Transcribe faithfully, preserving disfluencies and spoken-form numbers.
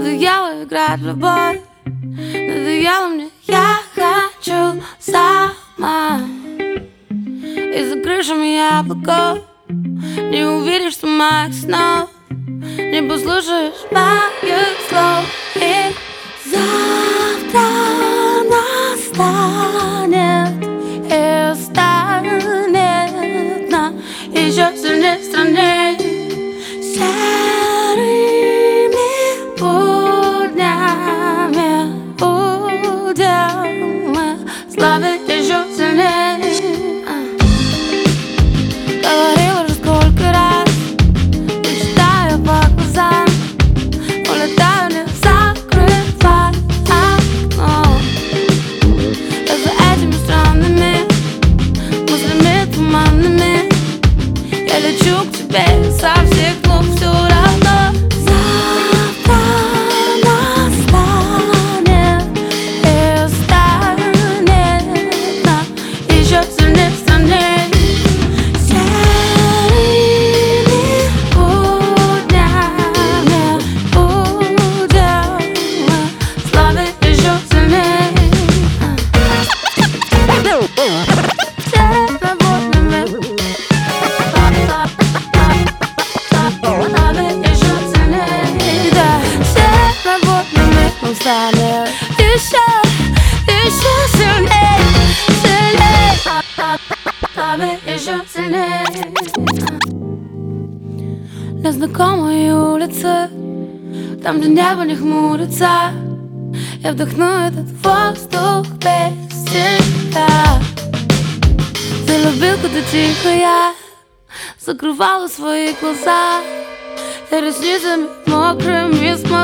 Надоело играть в любовь, надоело мне, я хочу сама. И за крышами яблоков не увидишь ты моих снов, не послушаешь моих слов. И завтра настанет и станет на еще сильнее стране. Серыми буднями будем мы славить еще сильнее. Говорила уже сколько раз, мечтаю по глазам, улетаю, не закрывай окно. Я за этими странными мыслями туманными, я лечу к тебе со всех ног все равно. Завтра настанет и станет на еще сильнее стране. Серыми буднями будем мы славить еще сильнее. Станет еще, еще сильнее, сильнее, славить еще сильнее. На знакомой улице, там, где небо не хмурится, я вдохну этот воздух без тебя. Ты любил, когда тихо я закрывала свои глаза, и ресницами мокрыми смотрела.